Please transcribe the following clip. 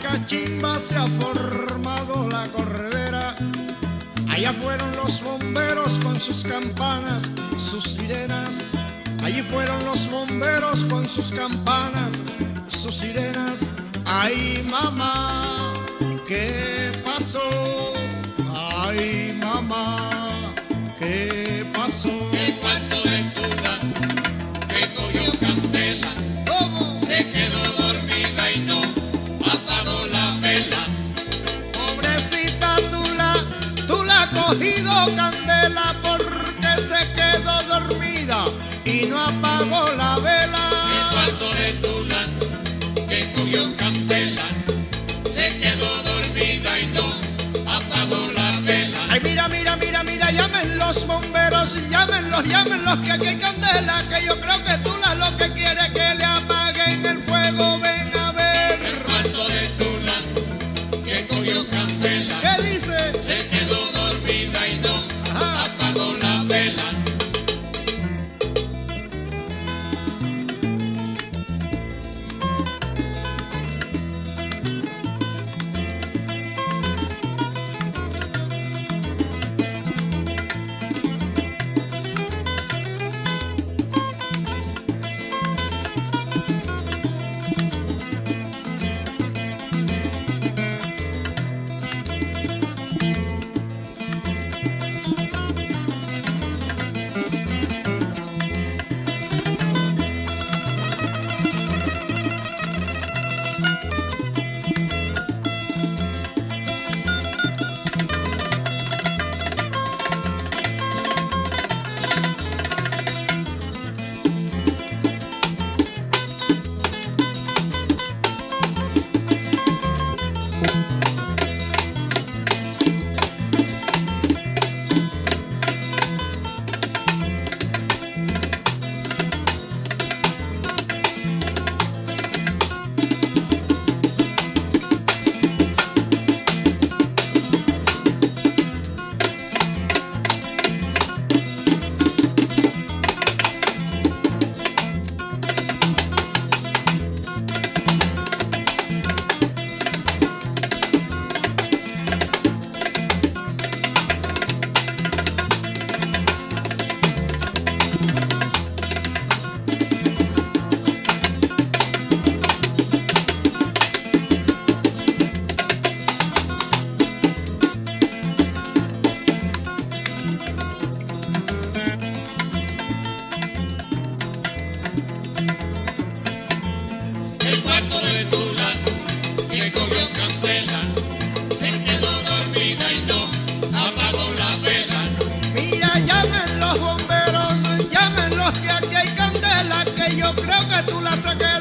cachimba se ha formado la corredera. Allá fueron los bomberos con sus campanas, sus sirenas. Allí fueron los bomberos con sus campanas, sus sirenas. Ay, mamá, ¿qué pasó? Ay, mamá, ¿qué pasó? El cuarto de Tula que cogió candela, ¿Cómo? se quedó dormida y no apagó la vela. Pobrecita tú la has cogido candela porque se quedó dormida y no apagó la vela. El cuarto de Tula que cogió candela, se quedó dormida y no apagó la vela. Ay, mira, llamen los bomberos, llámenlos, que aquí hay candela, que yo creo que Tula lo que quiere es que le apaguen el fuego, ven a ver. El cuarto de Tula que cogió candela, ¿Qué dice? se quedó dormida y no Ajá. apagó la vela. El cuarto de Tula que cogió candela, se quedó dormida y no apagó la vela. Mira, llamen los bomberos, llámenlos, que aquí hay candela, que yo creo que Tula se quedó